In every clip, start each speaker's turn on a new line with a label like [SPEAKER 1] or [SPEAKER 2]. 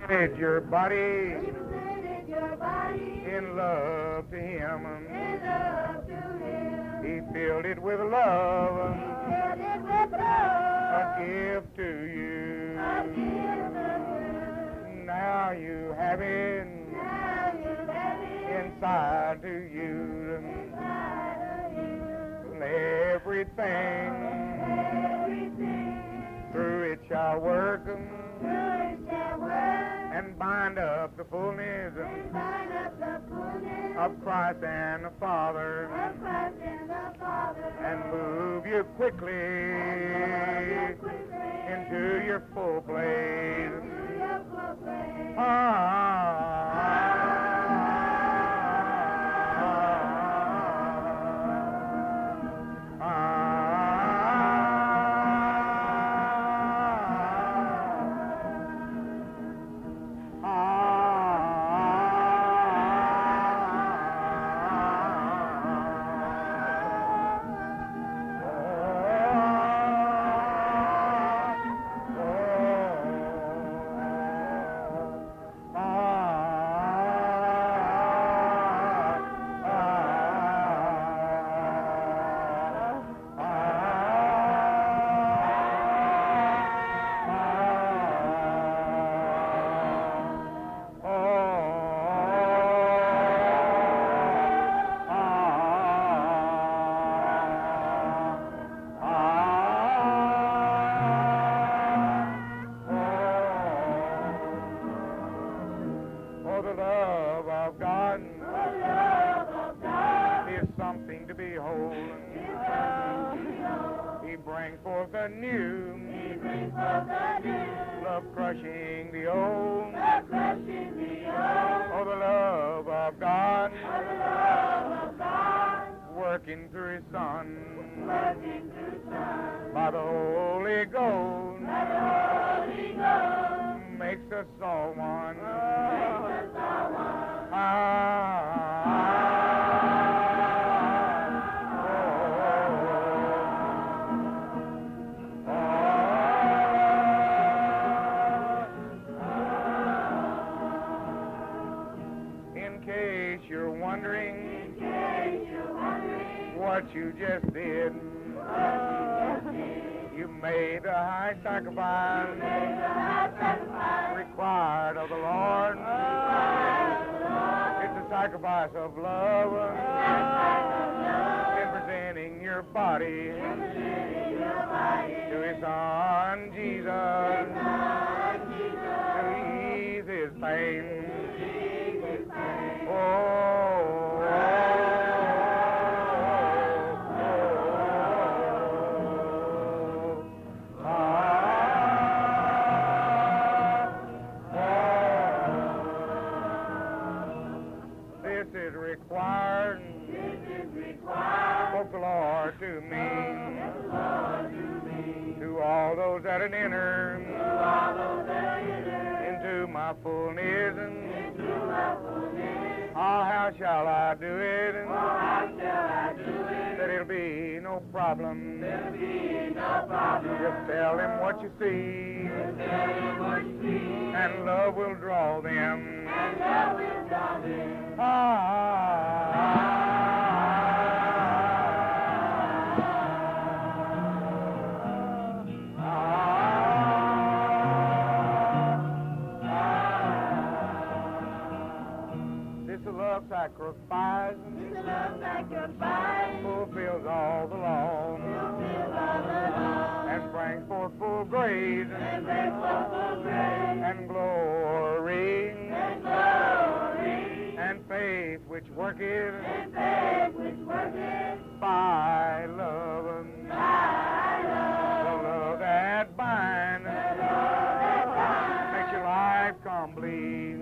[SPEAKER 1] presented your body
[SPEAKER 2] We presented your body
[SPEAKER 1] in love to Him.
[SPEAKER 2] in love to Him.
[SPEAKER 1] He filled it with love,
[SPEAKER 2] Filled it with
[SPEAKER 1] a
[SPEAKER 2] love,
[SPEAKER 1] gift to you.
[SPEAKER 2] a gift of you.
[SPEAKER 1] Now you have it
[SPEAKER 2] Now you have it
[SPEAKER 1] inside to you.
[SPEAKER 2] inside of you.
[SPEAKER 1] Everything
[SPEAKER 2] Everything
[SPEAKER 1] through it shall work
[SPEAKER 2] through it shall work
[SPEAKER 1] and bind up the fullness
[SPEAKER 2] and bind up the fullness
[SPEAKER 1] of Christ and the Father,
[SPEAKER 2] of Christ and the Father.
[SPEAKER 1] and move you quickly into your full blaze.
[SPEAKER 2] To your full place. Oh, the love of God is something to behold. He brings forth the new, love crushing the old. Oh, the love of God working through His Son by the Holy Ghost makes us all one. In case you're wondering what you just did, you made a high sacrifice required of the Lord. It's a sacrifice of love in presenting your body to His Son Jesus to ease His pain. This is required of the Lord to me, to all those that enter into my fullness. Oh, how shall I do it? That it'll be no problem. Just tell them what you see, and love will draw them. This love sacrifice fulfills all the law and brings forth full grace and glory and faith which worketh by love. The love that binds makes your life complete.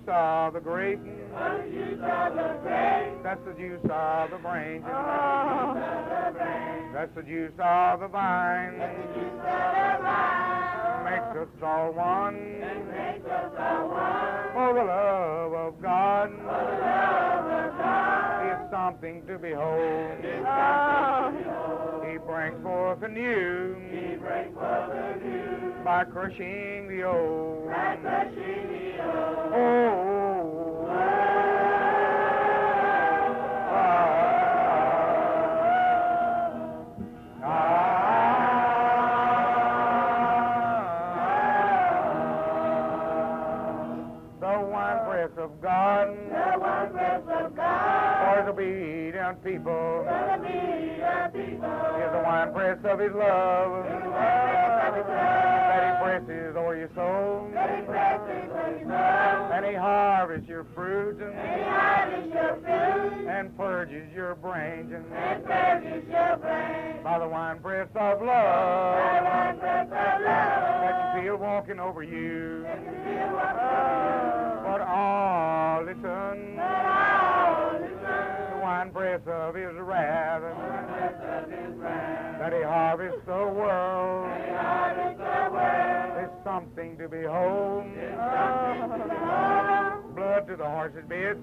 [SPEAKER 1] of the grape. That's the juice of the branch. That's the juice of the vine. Makes us all one. For the love of God is something to behold. He brings forth anew by crushing the old. Of God, for the obedient people, is the winepress of His love, that He presses o'er your soul, and He harvests your fruit, and purges your brains, by the winepress of love, that you feel walking over you. But all listen, the winepress of His wrath, that He harvests the world. There's something to behold. Blood to the horses' beds,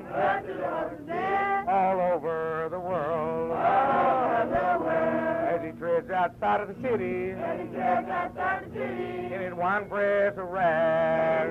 [SPEAKER 1] all over the world. As He treads outside of the city, in His winepress of wrath.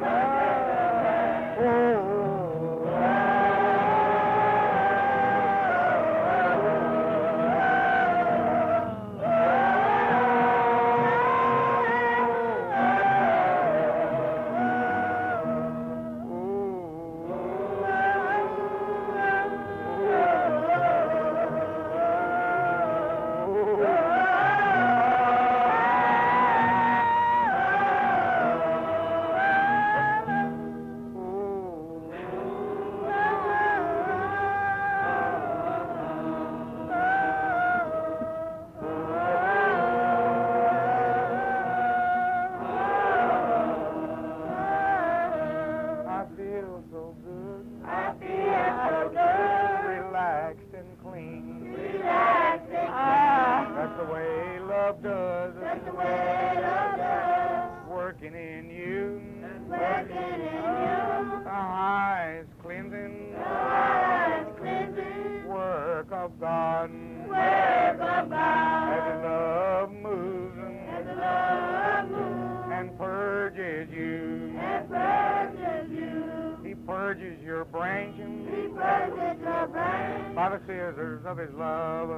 [SPEAKER 1] By the scissors of His love,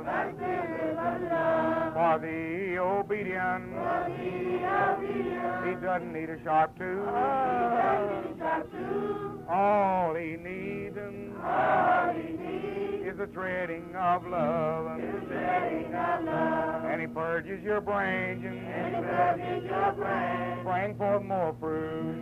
[SPEAKER 1] for the obedient, He doesn't need a sharp tool. All He needs is the treading of love, and He purges your brains, bring forth more fruit.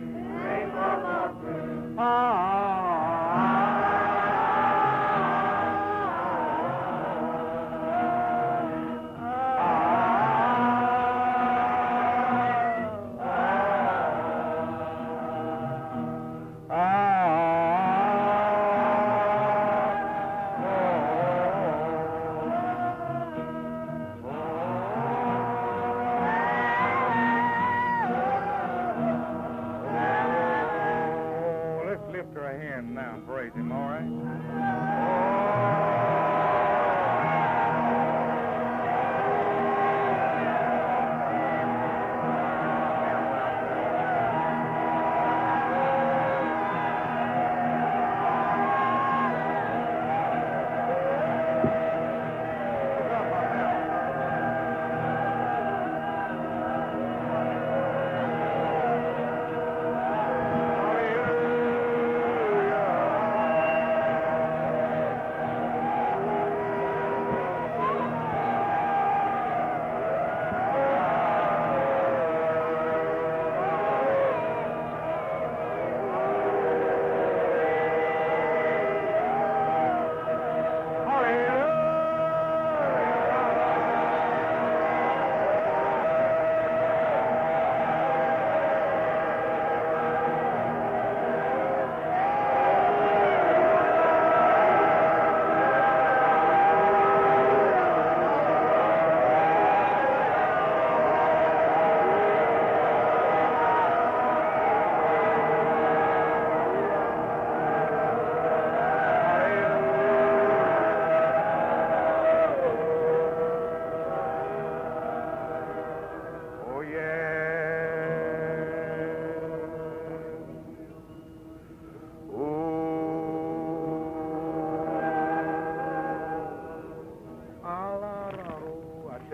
[SPEAKER 1] Now praise Him, all right?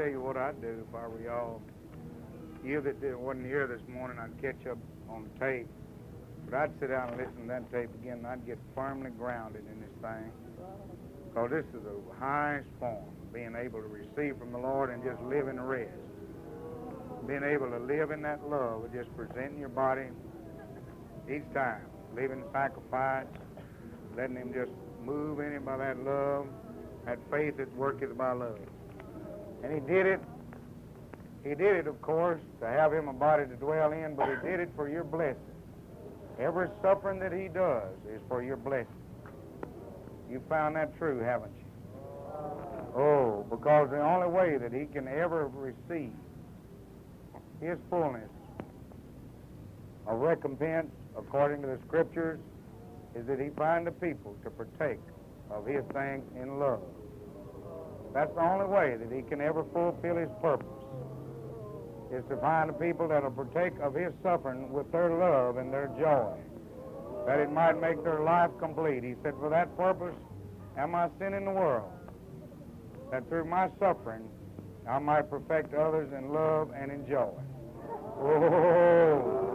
[SPEAKER 2] tell you what I'd do if I were y'all. You that wasn't here this morning, I'd catch up on the tape. But I'd sit down and listen to that tape again, and I'd get firmly grounded in this thing. Because this is the highest form, being able to receive from the Lord and just live in rest. Being able to live in that love with just presenting your body each time, living sacrifice, letting Him just move in it by that love, that faith that worketh by love. And He did it. He did it, of course, to have Him a body to dwell in, but He did it for your blessing. Every suffering that He does is for your blessing. You found that true, haven't you? Oh, because the only way that He can ever receive His fullness of recompense, according to the Scriptures, is that He find the people to partake of His things in love. That's the only way that He can ever fulfill His purpose, is to find the people that will partake of His suffering with their love and their joy, that it might make their life complete. He said, for that purpose am I sent in the world, that through my suffering I might perfect others in love and in joy. Oh!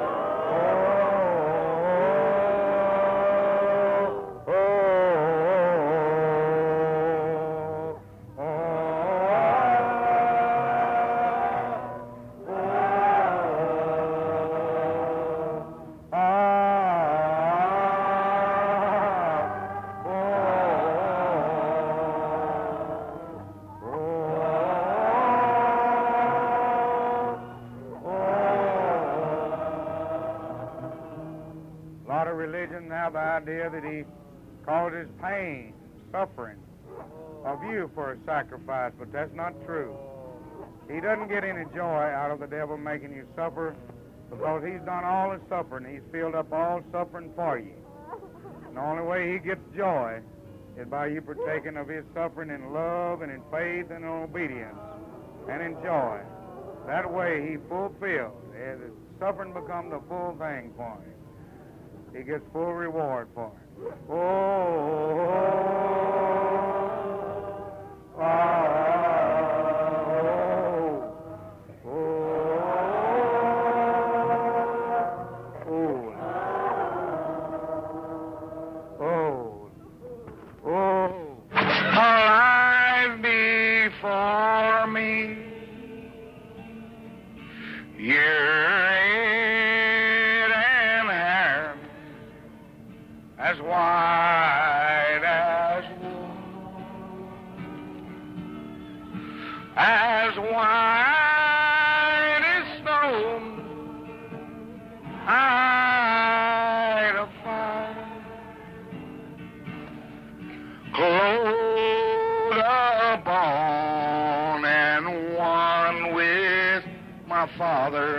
[SPEAKER 2] The idea that He causes pain, suffering of you for a sacrifice, but that's not true. He doesn't get any joy out of the devil making you suffer, because He's done all the suffering. He's filled up all suffering for you. And the only way He gets joy is by you partaking of His suffering in love and in faith and in obedience and in joy. That way He fulfills. The suffering becomes the full thing for Him. He gets full reward for it. Oh, oh, oh, oh, oh, alive before me, as white as wool, as white as snow, eyed of fire, clothed upon and one with my Father.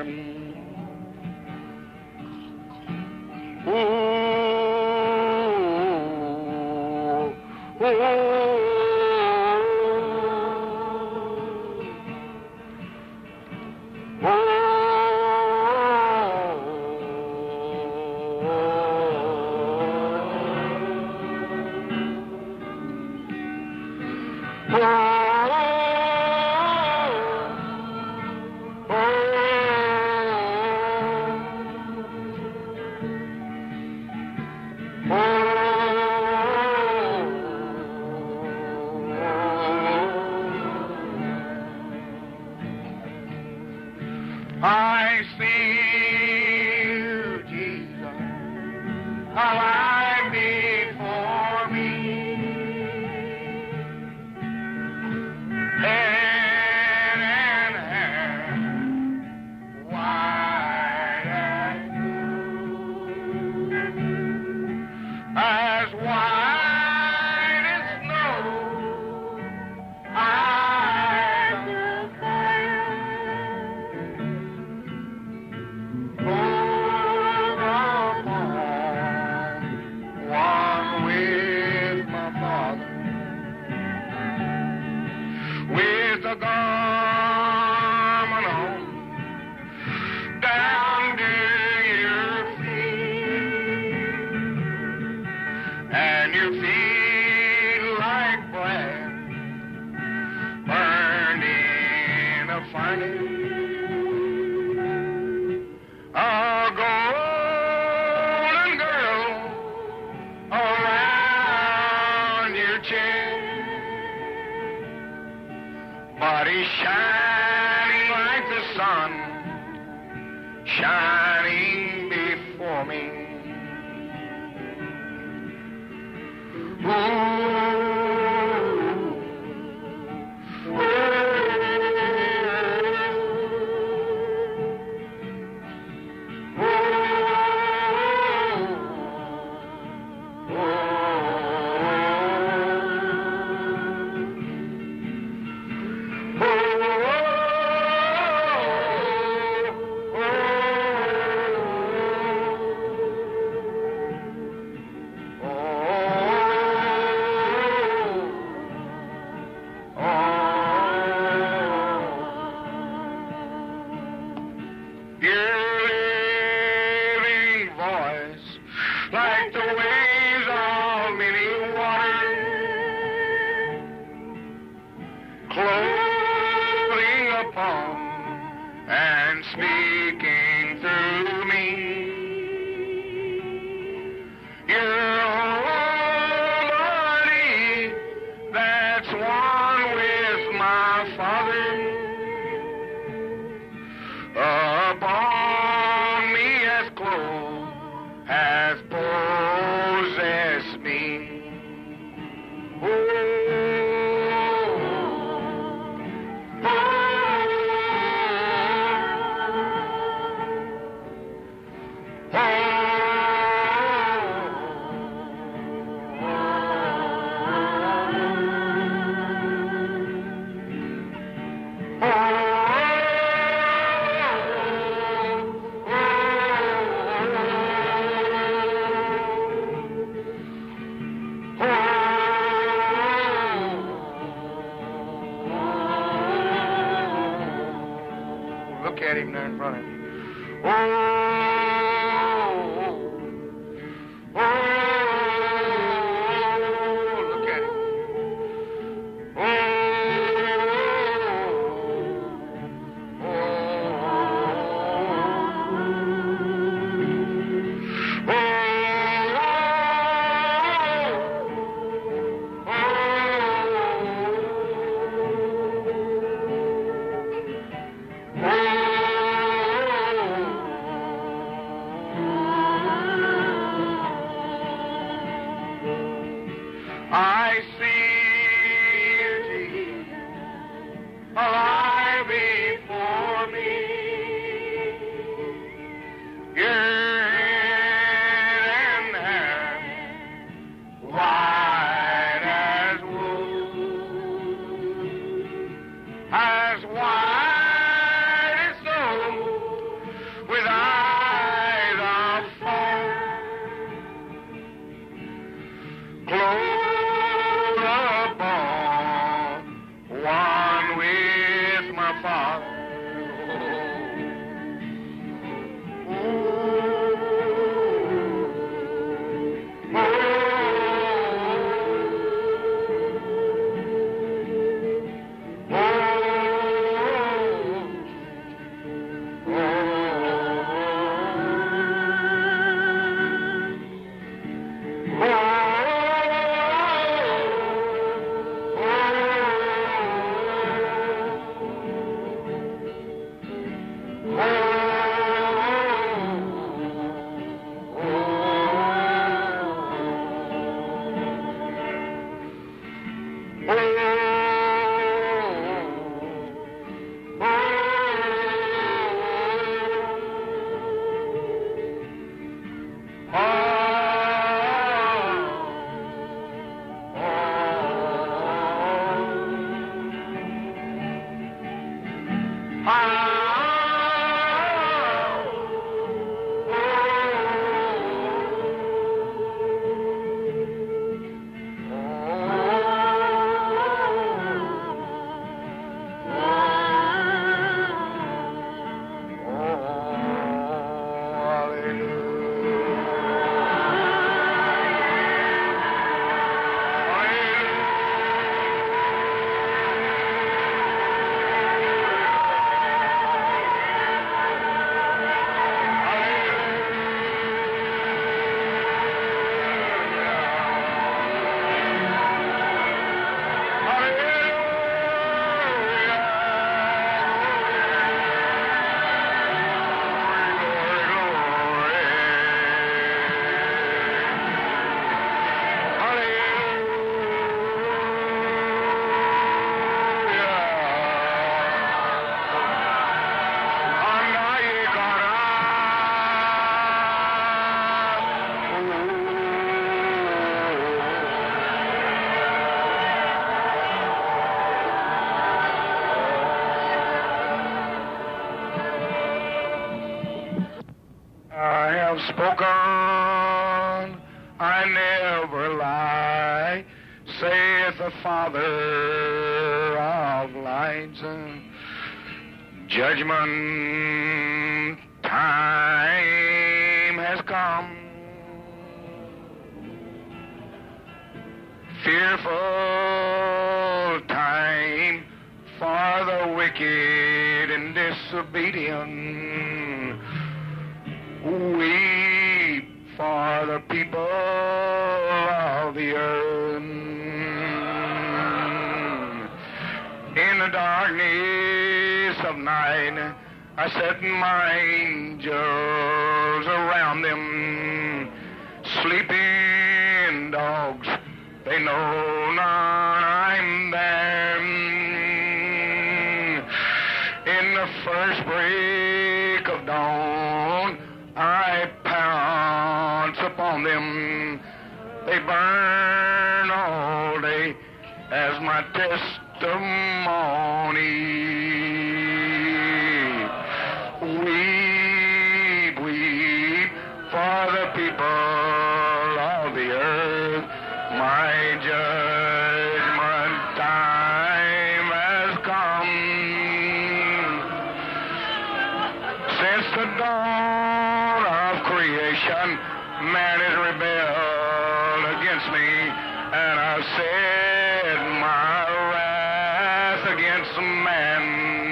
[SPEAKER 2] Ooh. I see you, Jesus, alive before me. Head and hair, white as snow, as white as snow. Eyes of fire, clothed upon
[SPEAKER 3] shining. A golden girl around your chin. Body shining like the sun, shining before me. spoken, I never lie, saith the Father of lights. Judgment time has come. Fearful time for the wicked and disobedient. Weep for the people of the earth. In the darkness of night, I set my angels around them. Sleeping dogs, they know not I'm there. In the first break of dawn, I pounce upon them. They burn all day as my testimony. Weep, weep for the people of the earth. My judgment time has come. Since the dawn of creation, man has rebelled against me, and I've set my wrath against man.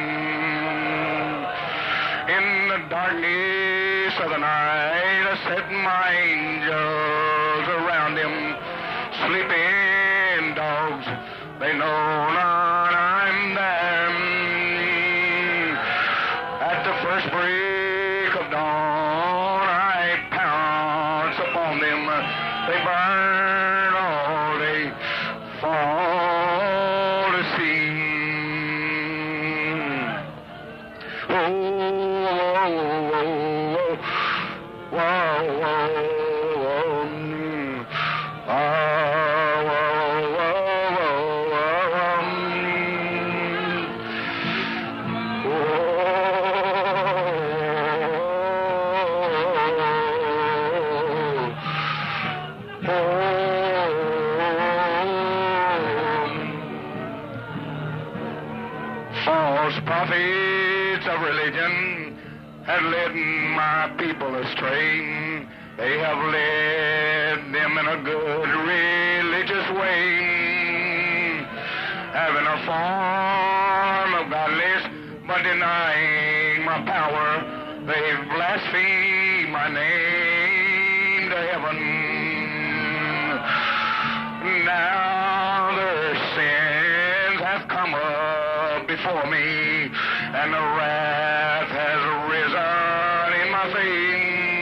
[SPEAKER 3] In the darkness of the night, I set my angels around him. Sleeping dogs, they know not I'm there. At the first break of dawn, I pounce upon them. They burn all day, fall to see. Oh, oh, oh, oh, oh, oh, oh, oh. False prophets of religion have led my people astray. They have led them in a good religious way, having a form of godliness, but denying my power. They've blasphemed my name to heaven. Now their sins have come up before me, and the wrath has risen in my face.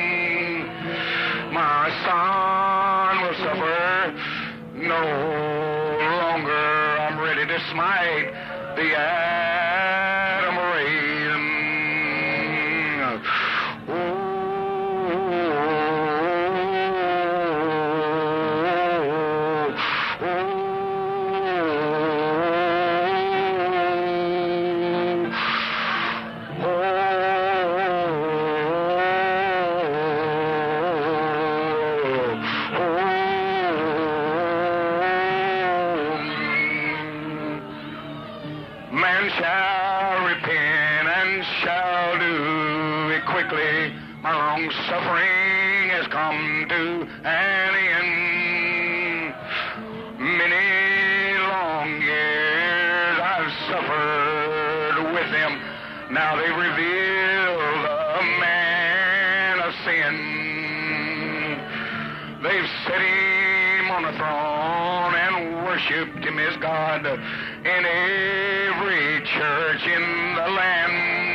[SPEAKER 3] My son will suffer no longer. I'm ready to smite the Adam race. Man shall repent and shall do it quickly. My long suffering has come to an end. Many long years I've suffered with them. Now they reveal the man of sin. They've set him on a throne and worshipped him as God in every church in the land.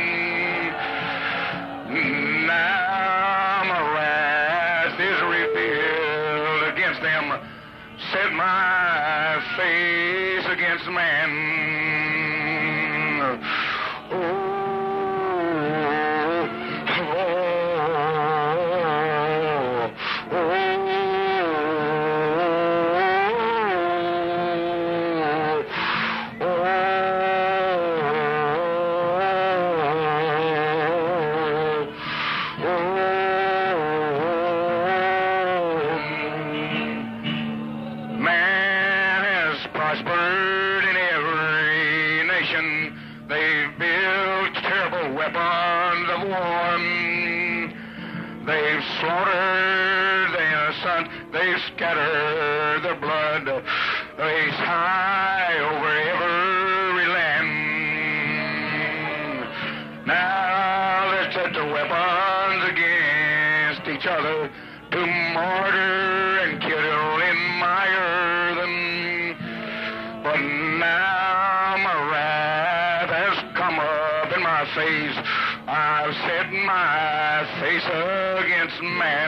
[SPEAKER 3] Now my wrath is revealed against them. Set my face against man. They've built terrible weapons of war. They've slaughtered the innocent. They've scattered their blood. They sigh over every land. Now they set their weapons against each other to murder and kill in my earthen. But now my wrath has come up in my face. I've set my face against man.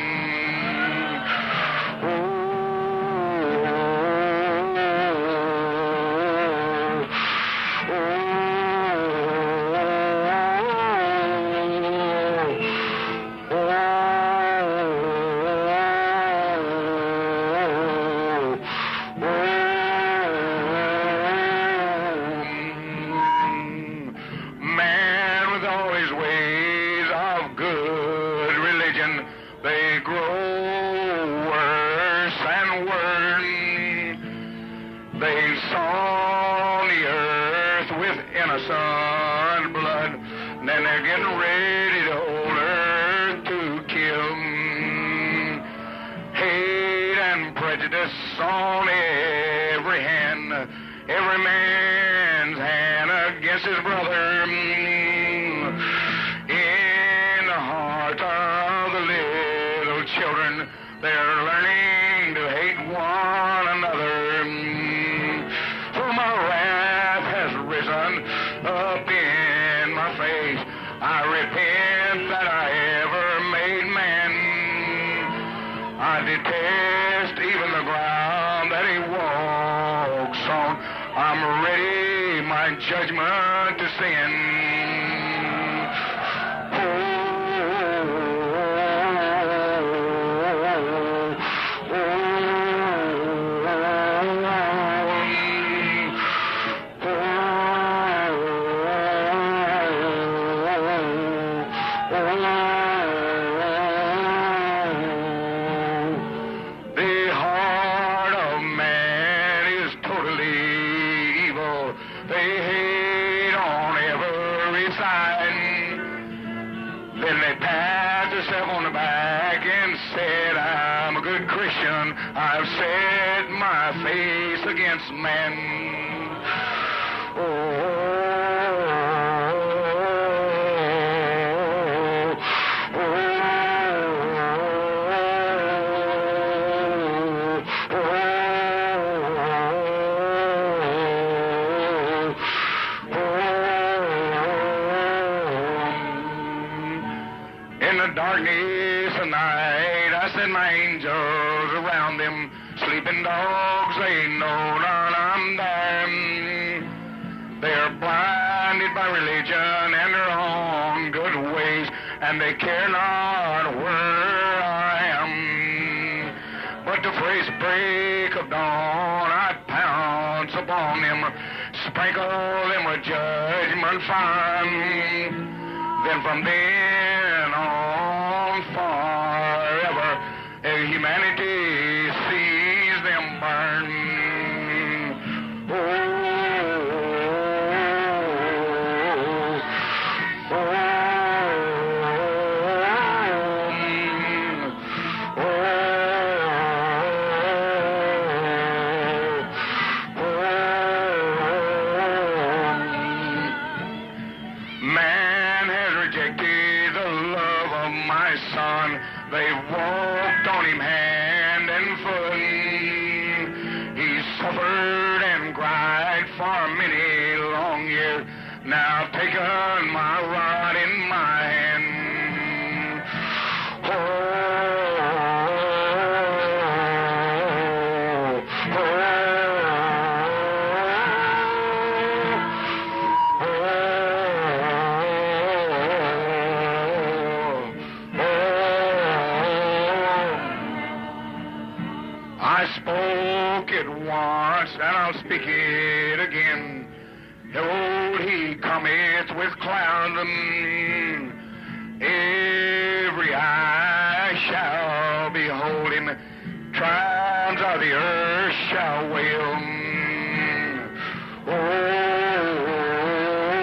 [SPEAKER 3] Innocent blood, and then they're getting ready to hold earth to kill. Hate and prejudice on every hand, every man's hand against his brother. In the heart of the little children, they're learning to hate one another. For my wrath has risen up in my face. I repent that I ever made man. I detest even the ground that he walks on. I'm ready my judgment to sin. I've set my face against men. In the darkness of night, I send my angels around them. Sleeping dogs, they know not I'm there. They're blinded by religion and their own good ways, and they care not where I am. But the first break of dawn, I pounce upon them, sprinkle them with judgment fine. Then from then on forever, humanity sees them burn. Man has rejected the love of my son. They've walked on him hand and foot. He suffered and cried for many long years. Now I've taken my rod in my hand. I spoke it once, and I'll speak it again. Behold, he cometh with clouds, every eye shall behold him. Tribes of the earth shall wail. Oh,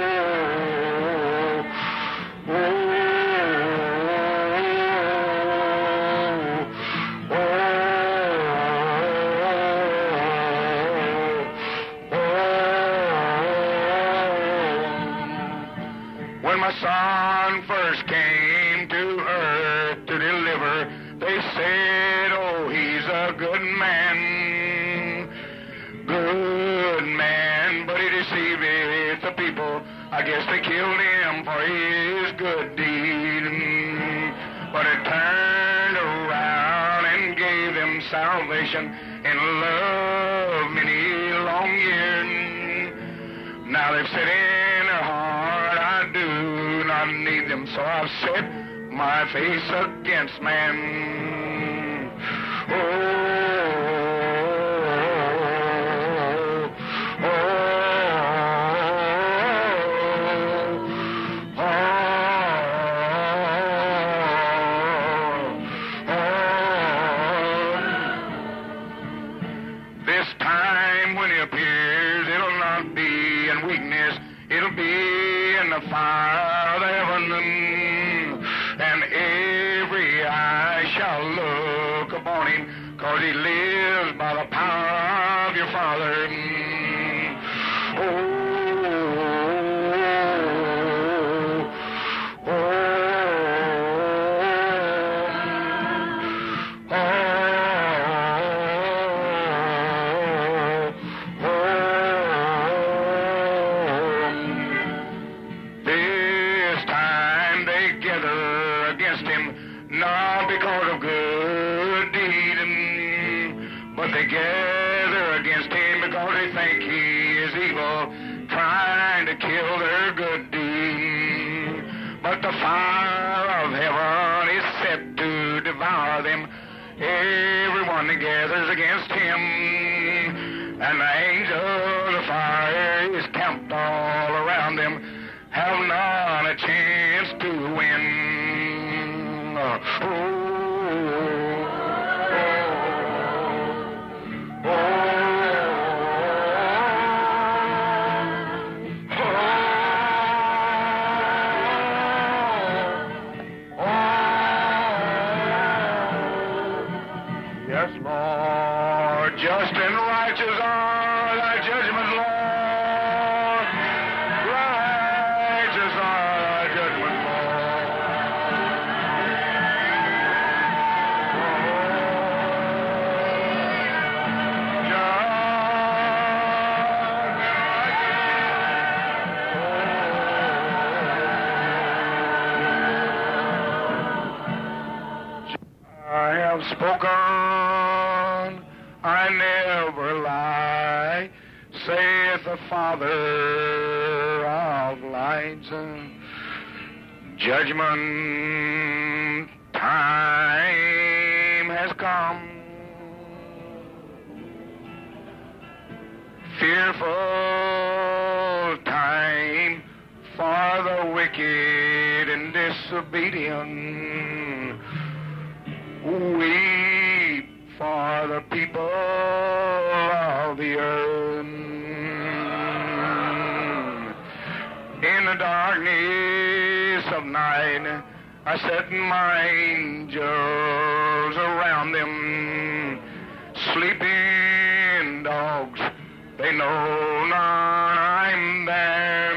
[SPEAKER 3] When my son first came to earth to deliver, they said, oh, he's a good man, but he deceived the people. I guess they killed him for his good deed. But it turned around and gave them salvation and love many long years. Now they've said in their heart, I do not need them, so I've set my face against man. This time when he appears, it'll not be in weakness, it'll be in the fire of the heaven, and every eye shall look upon him, 'cause he lives by the power of your Father. Not because of good deed, but they gather against him because they think he is evil, trying to kill their good deed. But the fire of heaven is set to devour them, everyone that gathers against him. And the angel of the fire is camped all around them, have not a chance to win.
[SPEAKER 2] Yes, Lord, just and righteous are thy judgments, Lord. Righteous are thy judgments, Lord. I have spoken, I never lie, saith the Father of lights. Judgment time has come. Fearful time for the wicked and disobedient. Weep for the people of the earth. In the darkness of night, I set my angels around them. Sleeping dogs, they know not I'm there.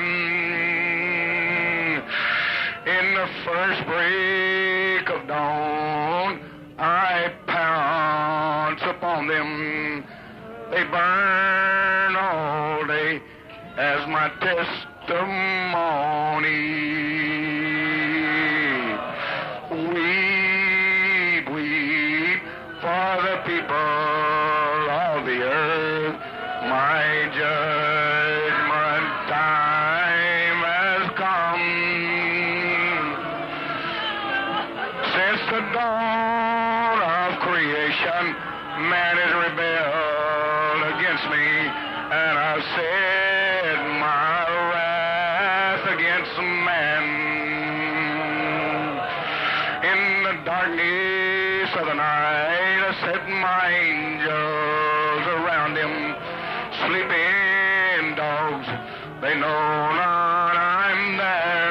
[SPEAKER 2] In the first break of dawn, I pounce upon them. They burn all day as my testimony. Weep, weep for the people of the earth. My judgment time has come. Since the dawn of creation, man has rebelled against me, and I've set my wrath against man. In the darkness of the night, I set my angels around him. Sleeping dogs, they know not I'm there.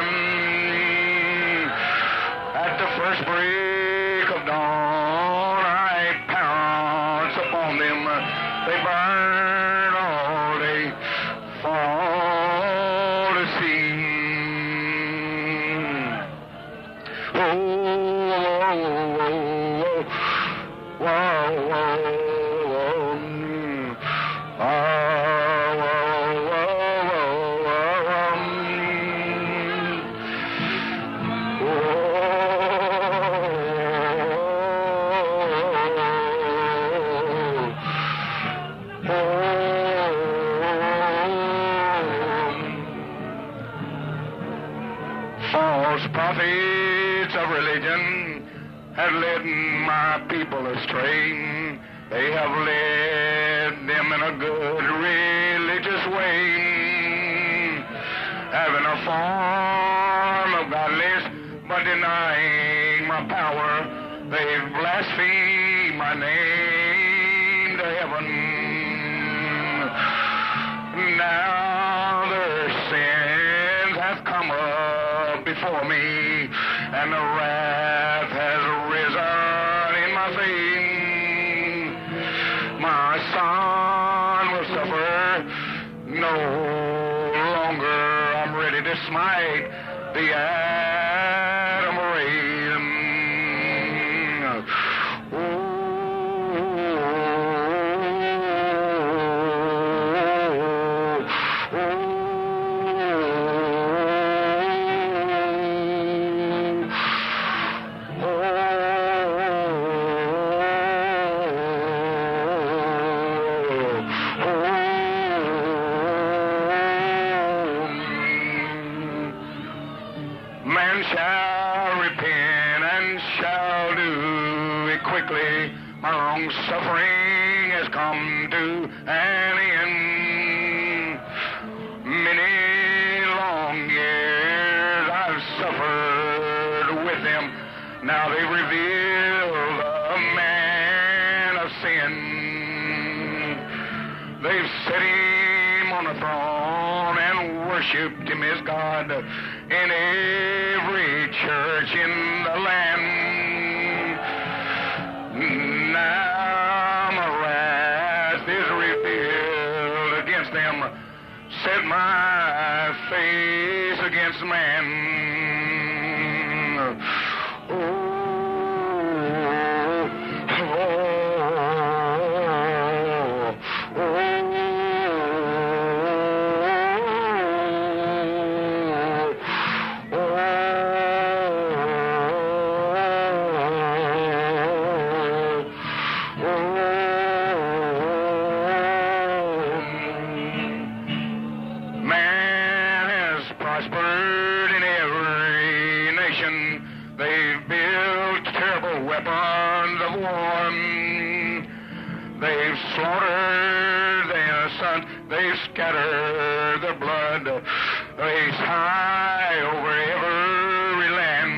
[SPEAKER 2] At the first break of dawn, I pounce upon them. They burn all day for all to see.
[SPEAKER 3] false prophets of religion have led my people astray. They have led them in a good religious way, having a form of godliness, but denying my power. They've blasphemed my name to heaven. Now their sins have come up before me, and the wrath has risen in my face. My son will suffer no longer. I'm ready to smite the Adam race. Man shall repent and shall do it quickly. My long suffering has come to an end. Many long years I've suffered with them. Now they've revealed a man of sin. They've set him on a throne and worshipped him as God in every church in the land. Now my wrath is revealed against them. Set my face against man. Man has prospered in every nation. They've built terrible weapons of war. They've slaughtered the innocent. They've scattered their blood. They sigh over every land.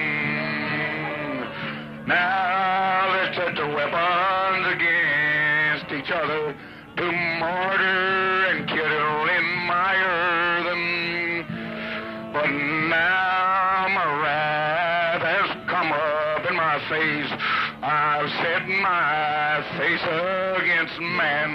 [SPEAKER 3] Now they set their weapons against each other to murder and kill in my earthen. But now my wrath has come up in my face. I've set my face against man.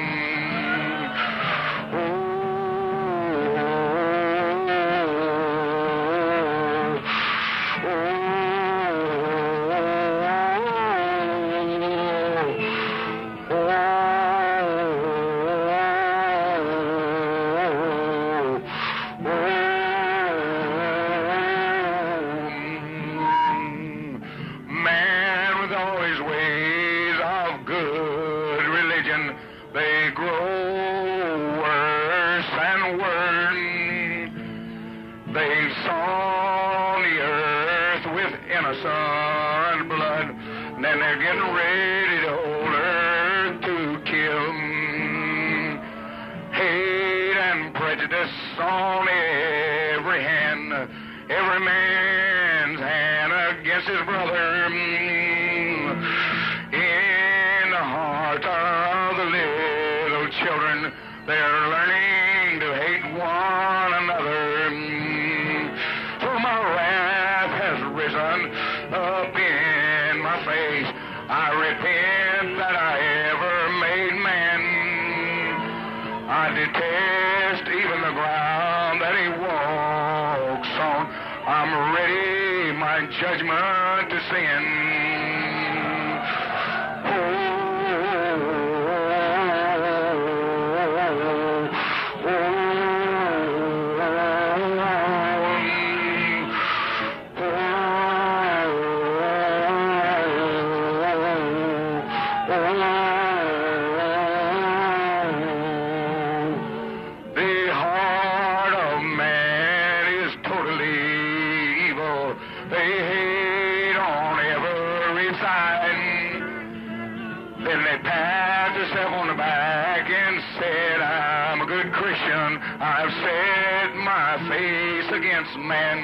[SPEAKER 3] Man with all his ways of good religion, they grow worse and worse. They've sown the earth with innocent blood, then they're getting ready to hold earth to kill. Hate and prejudice on every hand, every man's hand against his brother. In the heart of the little children, they're learning to hate one another. For my wrath has risen up in my face. I repent that I ever made man. I detest even the ground that he walks on. I'm ready my judgment to sin. The heart of man is totally I've set my face against men.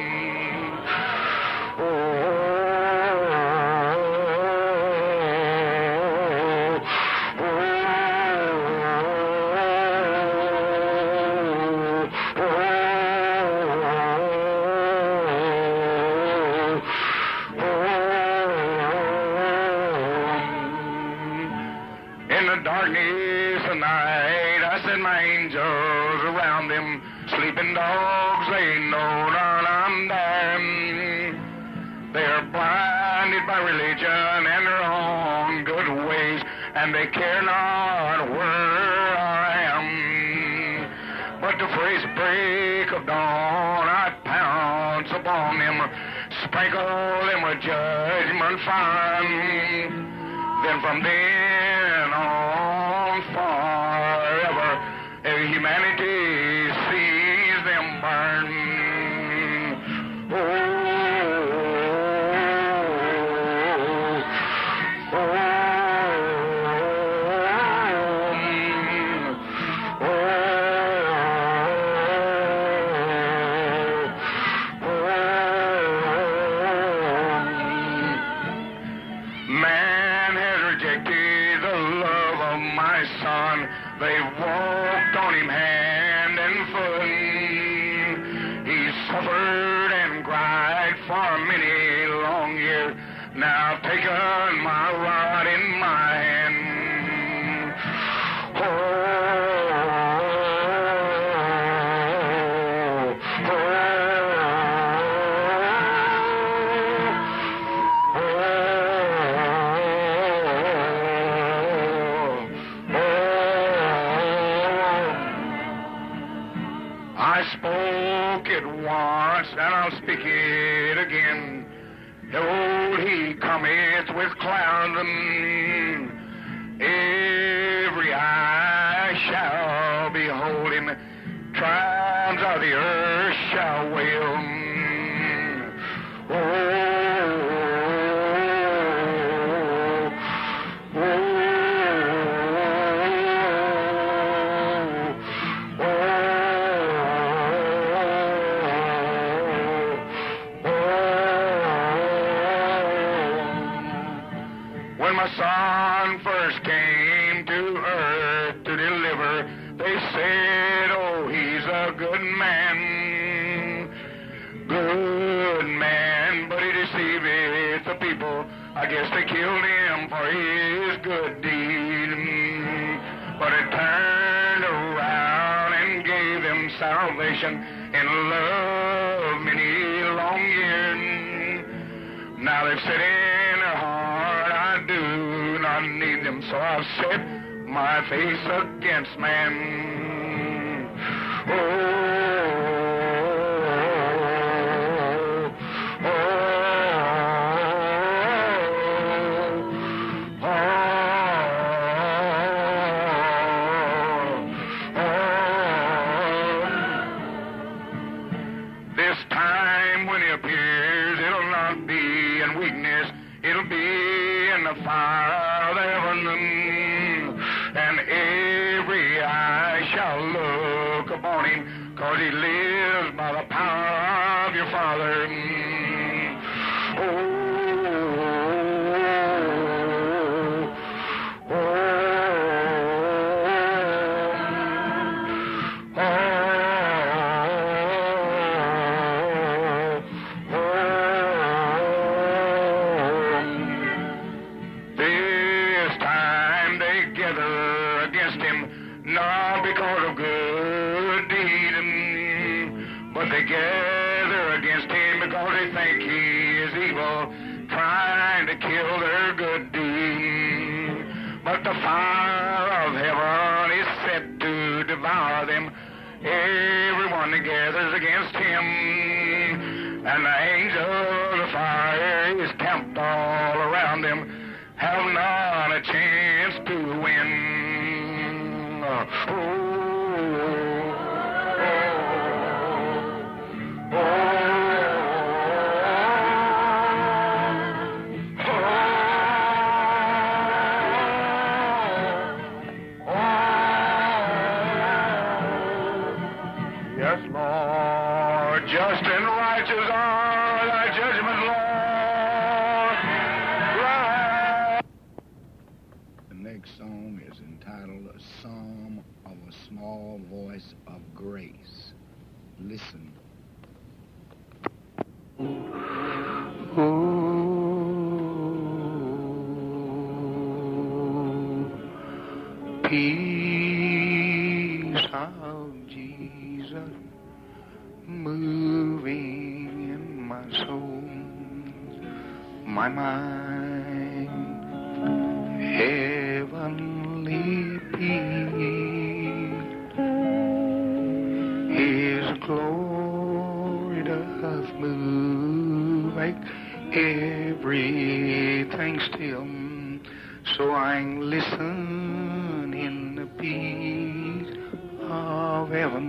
[SPEAKER 3] In the darkness of night, I send my angels around them. Sleeping dogs, they know not I'm dying. They're blinded by religion and their own good ways, and they care not where I am. But the first break of dawn, I pounce upon them, sprinkle them with judgment fine. Then from then on forever, humanity sees them burn. Man has rejected the love of my Son. They've walked on him hand and foot. He suffered and cried for many long years. Now I've taken my rod in my hand. I spoke it once, and I'll speak it again. Behold, he cometh with clouds, and every eye shall behold him. Tribes of the earth shall wail. When my Son first came to earth to deliver, they said, oh, he's a good man, but he deceiveth the people. I guess they killed him for his good deed, but it turned around and gave them salvation and love many long years. Now they've said in their heart, I do not need them, so I've set my face against man. This time when he appears, it'll not be in weakness, it'll be in the fire of heaven, and every eye shall look upon him, 'cause he lives by the power of your Father. Against him, not because of good deed, but they gather against him because they think he is evil, trying to kill their good deed. But the fire of heaven is set to devour them, everyone that gathers against him, and the angel of the fire is camped all around them, have not a chance to win. Just and righteous are thy judgment, Lord. Right.
[SPEAKER 4] The next song is entitled A Psalm of a Small Voice of Grace. Listen.
[SPEAKER 3] Peace of Jesus moving in my soul, my mind, heavenly peace. His glory doth move, make everything still. So I listen in the peace of heaven.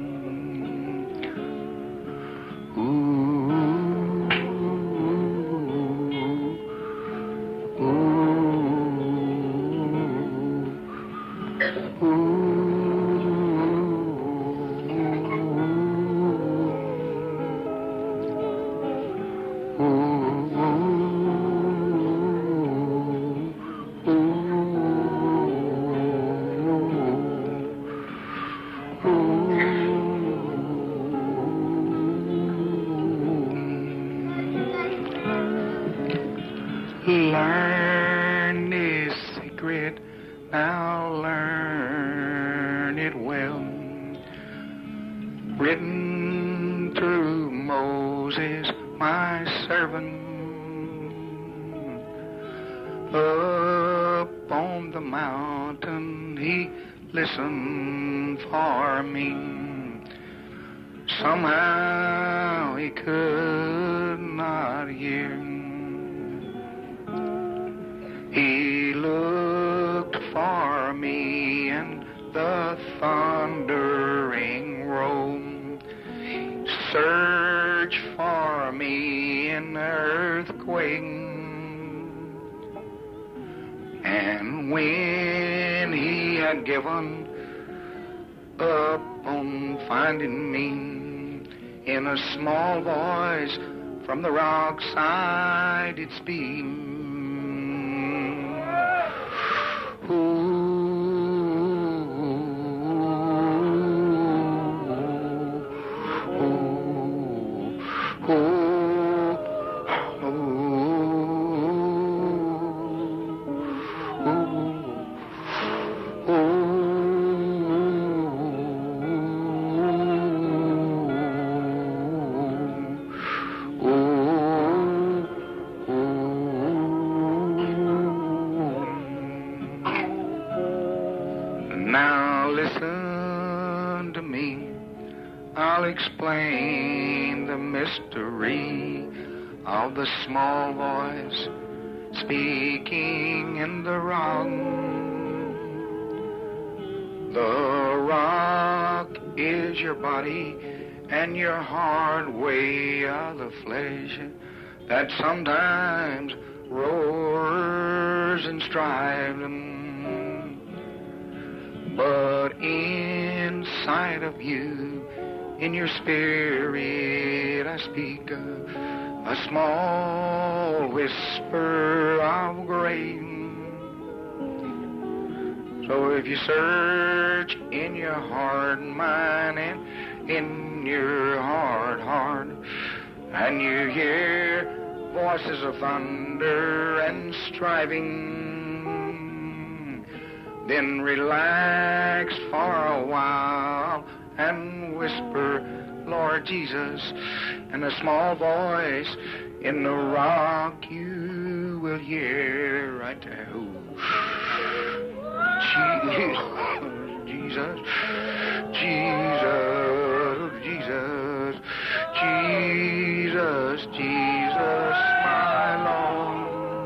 [SPEAKER 3] Learn this secret, now learn it well. Written through Moses, my servant, up on the mountain he listened for me. Somehow he could not hear. He looked for me in the thundering roll. Searched for me in the earthquake. And when he had given up on finding me, in a small voice from the rock side did speak. Now listen to me, I'll explain the mystery of the small voice speaking in the rock. The rock is your body and your hard way of the flesh that sometimes roars and strives. But inside of you, in your spirit, I speak a small whisper of grace. So if you search in your heart and mind and in your heart, and you hear voices of thunder and striving, then relax for a while and whisper, Lord Jesus, and a small voice in the rock you will hear right there. Jesus, Jesus, Jesus, Jesus, Jesus, my Lord.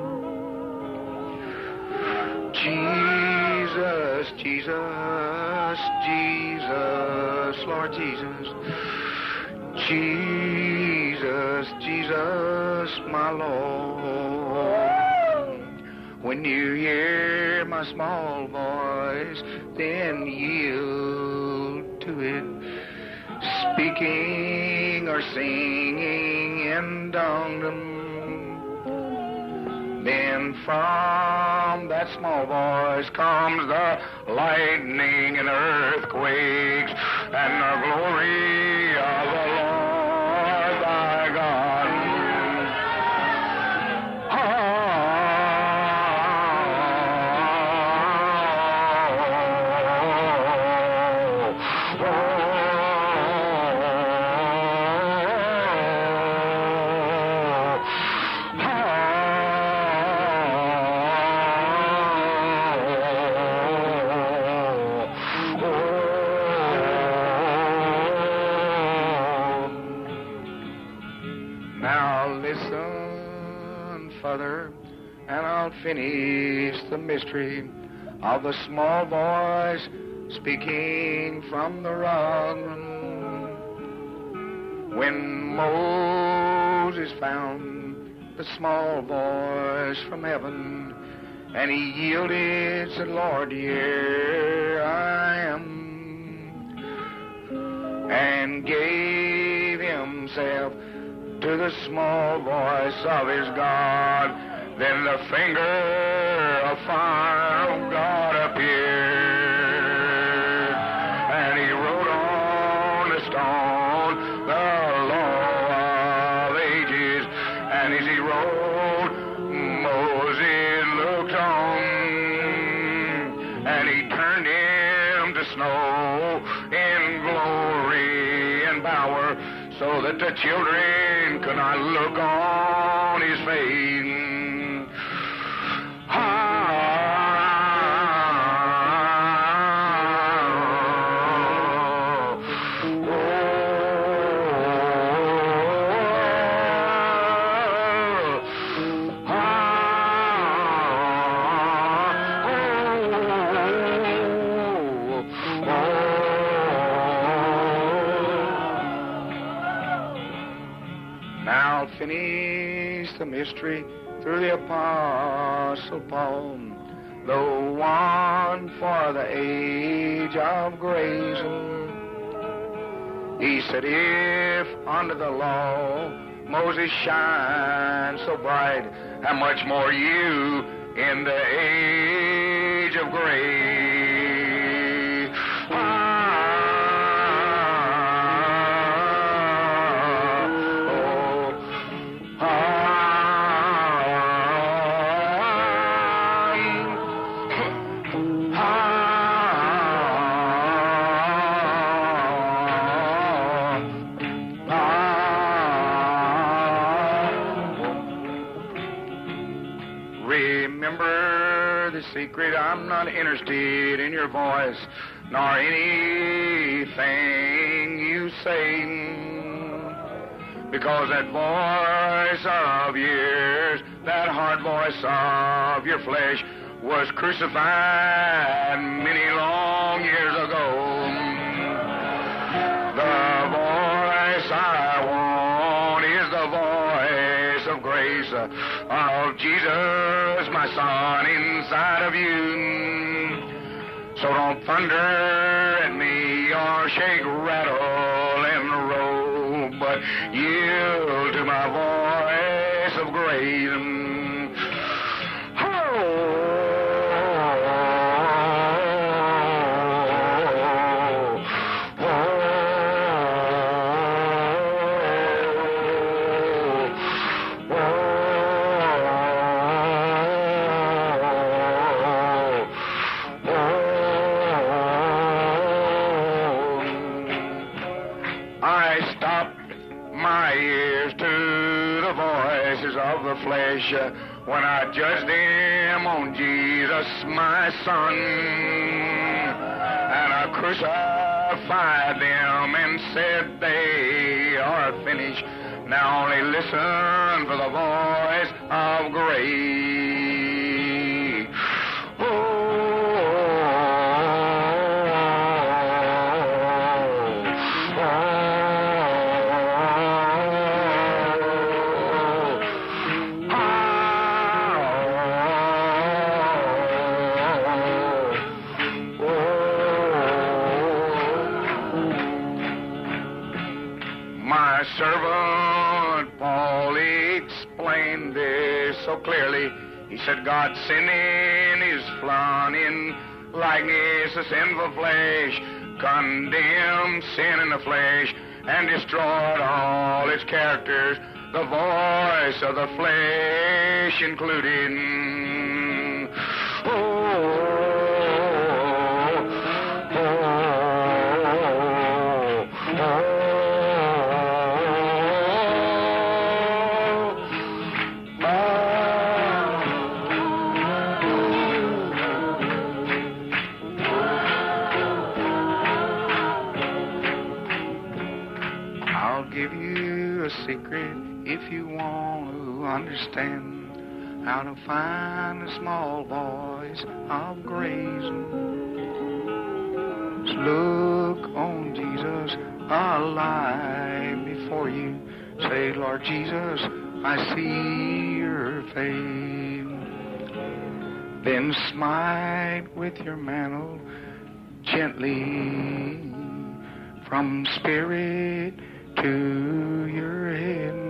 [SPEAKER 3] Jesus, Jesus, Jesus, Lord Jesus. Jesus, Jesus, my Lord. When you hear my small voice, then yield to it, speaking a they're singing in Dungdom. Then from that small voice comes the lightning and earthquakes and the glory of the Lord thy God. Finish the mystery of the small voice speaking from the rock. When Moses found the small voice from heaven, and he yielded, said, Lord, here I am, and gave himself to the small voice of his God. Then the finger of fire of God appeared, and he wrote on the stone the law of ages. And as he wrote, Moses looked on, and he turned him to snow in glory and power, so that the children could not look on his face. Finish the mystery through the Apostle Paul, the one for the age of grace. He said, if under the law Moses shines so bright, how much more you in the age of grace? Secret, I'm not interested in your voice nor anything you say, because that voice of yours, that hard voice of your flesh, was crucified many long years ago. The voice I want is the voice of grace of Jesus, my Son, inside of you. So don't thunder at me or shake, rattle, and roll, but yield to my voice of grace. Flesh when I judged them on Jesus, my Son, and I crucified them and said they are finished. Now only listen for the voice of grace. Paul explained this so clearly. He said, God sent in his flaunting likeness, a sinful flesh, condemned sin in the flesh, and destroyed all its characters, the voice of the flesh included.
[SPEAKER 2] Secret if you want to understand how to find the small voice of grace. Look on Jesus alive before you. Say, Lord Jesus, I see your face. Then smite with your mantle gently from spirit to your head.